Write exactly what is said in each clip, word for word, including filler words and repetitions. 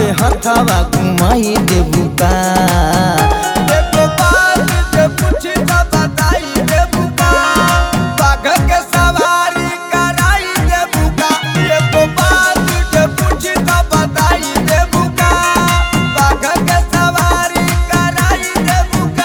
हथवा घुमाई देबू का देखो बात जे पूछी त बताई देबू का बाघ के सवारी कराई देबू का देखो बात जे पूछी त बताई देबू का बाघ के सवारी कराई देबू का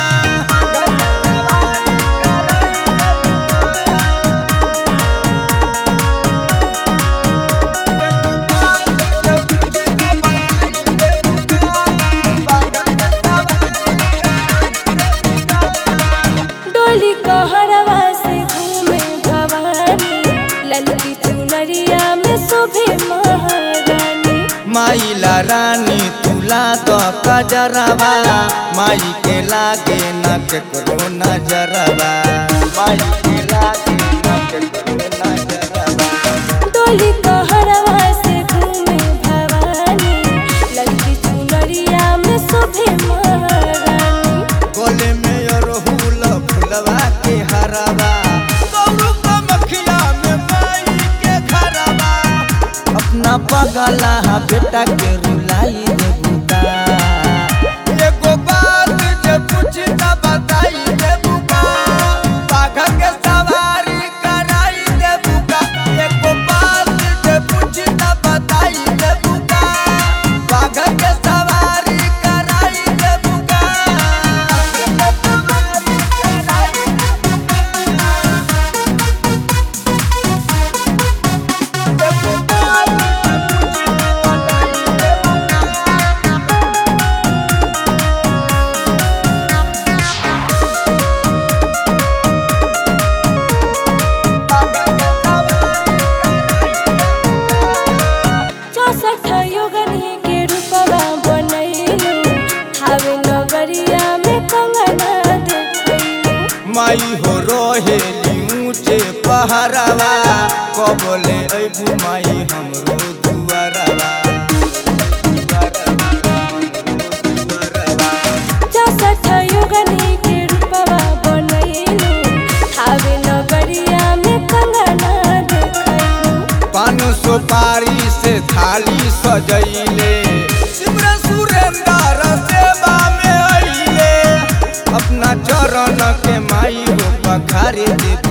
डोली कहरवा से घूमे भवानी ललकी चुनरिया में शोभे महारानी। माइला रानी तुला तो कजरवा माई के लागे न केकरो नजरवा माई के लागे न केकरो नजरवा। डोली कहरवा से घूमे भवानी ललकी चुनरिया में शोभे महारानी। गले में अरहुल फुलवा के हरवा गौरू का मखिया में माई के घरवा अपना पगला बेटा के रुलाई देबू का एगो बात जे पूछी त बताई देबू का बाघ के सवारी कराई देबू का एगो बात जे पूछी त बताई देबू का बाघ के सवारी कराई देबू का देखो बात चौसठ योगनी के रूपवा बनैलू हावे नगरिया में कंगना देखैलू। माई हो रोहेली ऊंचे पहरवा कबले अबू माई हमरो दुआरवा चौसठ योगनी के रूपवा बनैलू हावे नगरिया में कंगना देखैलू। पान सुपारी से थाली सजैले शिवरा सुरेंद्र सेवा में आइले अपना चरण के माई हो पखारे देबू